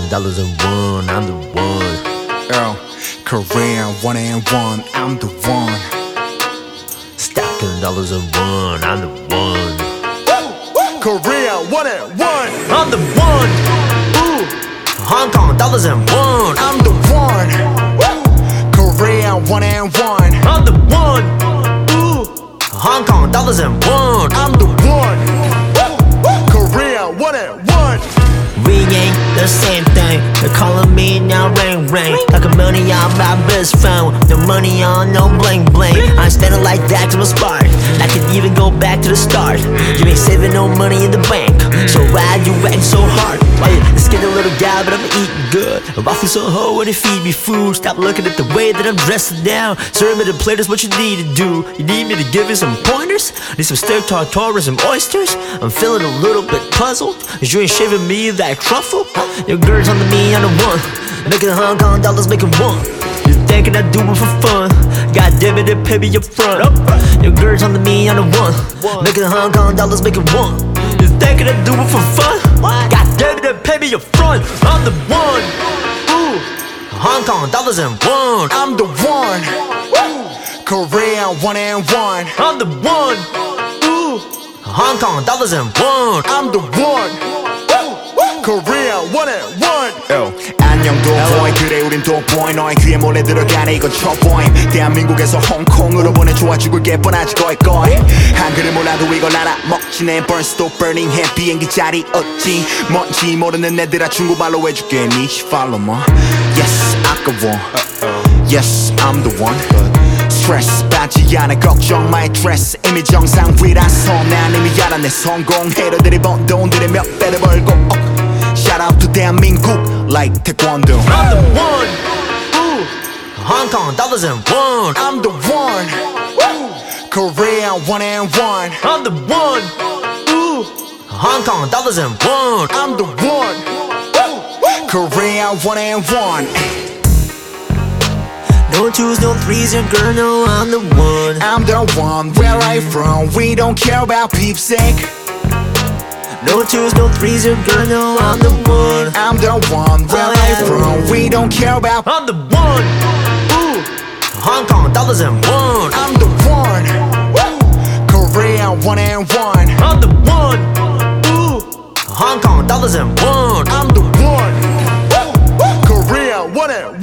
dollars and one, I'm the one. Yo, Korean 1 and 1, I'm the one. Stacking dollars and one, I'm the one. Korean 1 and 1, I'm the one. Ooh. Hong Kong dollars and one, I'm the one. Korean 1 and 1, I'm the one. Ooh. Hong Kong dollars and one, I'm the one. Korean 1 and 1. We ain't the same thing. They're calling me now ring ring. Like a money on my best phone. No money on, no bling bling. I spend it like that to my spark. I could even go back to the start. You ain't saving no money in the bank. So why you acting so hard? Hey, let's get a little guy, but I'm eating good. I'm awfully so hoe when they feed me food. Stop looking at the way that I'm dressing down. Serve me the plate, that's what you need to do. You need me to give you some pointers? Need some steak tartare and some oysters? I'm feeling a little bit puzzled, cause you ain't shaving me that truffle. Your girl's on me on the one, making Hong Kong dollars, making one. You thinking I do it for fun? God damn it, pay me up front. Your girl's on me on the one, making Hong Kong dollars, making one. You thinking I do it for fun? God damn it, pay me up front. I'm the one. Ooh. Hong Kong dollars and one, I'm the one. Korean 1 and 1, I'm the one. Ooh. Hong Kong dollars and one, I'm the one. Korean 1 and 1. Yo, 안녕 도보이, 그래 우린 도보이. 너의 귀에 몰래 들어가네 이건 첩보임. 대한민국에서 홍콩으로 보내 좋아 죽을게 뻔하지 거이거이. 한글을 몰라도 이걸 알아먹지. 내 burn burning hand 비행기 자리 어찌 뭔지 모르는 애들아 중국말로 해줄게. 니시 follow me. Yes, 아까워. Yes, I'm the one. 스트레스 받지 않아 걱정 마의 드레스. 이미 정상위라서 난 이미 알아 내 성공. 헤러들이 번 돈들의 몇 배를 벌고. Shout out to 대한민국 like taekwondo. I'm the one. Ooh. Hong Kong dollars and one, I'm the one. Korean 1 and 1, I'm the one. Ooh. Hong Kong dollars and one, I'm the one. Korean 1 and 1. No twos, no threes, and girl, no, I'm the one. I'm the one. Where I from? We don't care about peep's sake. No twos, no threes, and girl, no, I'm the one. I'm the one. Where I from? We don't care about. I'm the one. Ooh. Hong Kong dollars and one, I'm the one. Korean 1 and 1, I'm the one. Ooh. Hong Kong dollars and one, I'm the one. Korean 1 and 1.